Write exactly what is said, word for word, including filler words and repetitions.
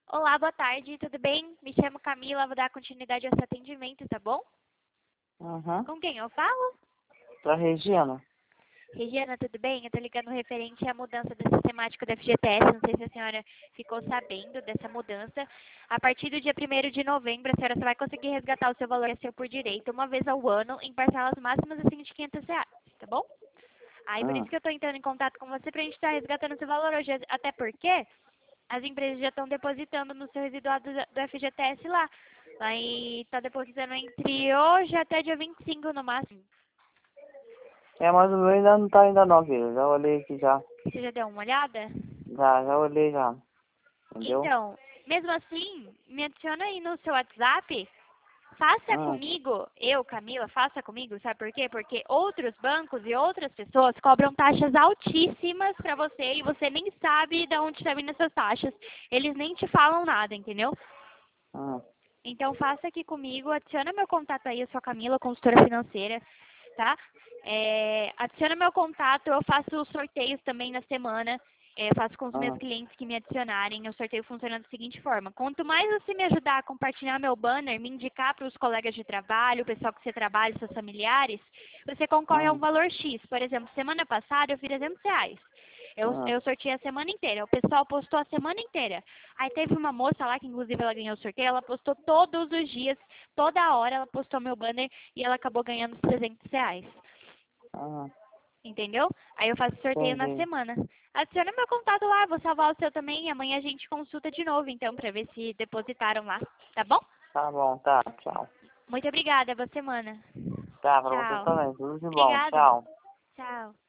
Olá, boa tarde, tudo bem? Me chamo Camila, vou dar continuidade ao seu atendimento, tá bom? Uhum. Com quem eu falo? Pra Regina. Regiana, tudo bem? Eu tô ligando referente à mudança da sistemática do F G T S, não sei se a senhora ficou sabendo dessa mudança. A partir do dia primeiro de novembro, a senhora só vai conseguir resgatar o seu valor que é seu por direito uma vez ao ano em parcelas máximas acima de quinhentos reais, tá bom? Aí por isso Hum. que eu tô entrando em contato com você pra gente estar resgatando seu valor hoje, até porque as empresas já estão depositando no seu residuado do do F G T S lá. Aí tá depositando entre hoje até dia vinte e cinco no máximo. É, mas o meu ainda não tá ainda não, filho. Já olhei aqui já. Você já deu uma olhada? Já, já olhei já. Entendeu? Então, mesmo assim, me adiciona aí no seu WhatsApp. Faça Hum. comigo, eu, Camila, faça comigo, sabe por quê? Porque outros bancos e outras pessoas cobram taxas altíssimas pra você e você nem sabe de onde está vindo essas taxas. Eles nem te falam nada, entendeu? Hum. Então faça aqui comigo, adiciona meu contato aí, eu sou a Camila, consultora financeira, tá? É, adiciona meu contato, eu faço sorteios também na semana, é, faço com os meus Hum. clientes que me adicionarem. O sorteio funciona da seguinte forma: quanto mais você me ajudar a compartilhar meu banner, me indicar para os colegas de trabalho, o pessoal que você trabalha, seus familiares, você concorre a um Hum. valor X. Por exemplo, semana passada eu fiz trezentos reais. Eu, Hum. eu sorteei a semana inteira. O pessoal postou a semana inteira. Aí teve uma moça lá, que inclusive ela ganhou o sorteio, ela postou todos os dias, toda hora ela postou meu banner e ela acabou ganhando os trezentos reais. Hum. Entendeu? Aí eu faço sorteio na Entendi. semana. Adiciona meu contato lá, vou salvar o seu também e amanhã a gente consulta de novo, então, pra ver se depositaram lá. Tá bom? Tá bom, tá. Tchau. Muito obrigada, boa semana. Tá, pra você Tchau. também. Tudo de bom. Obrigada. Tchau. Tchau.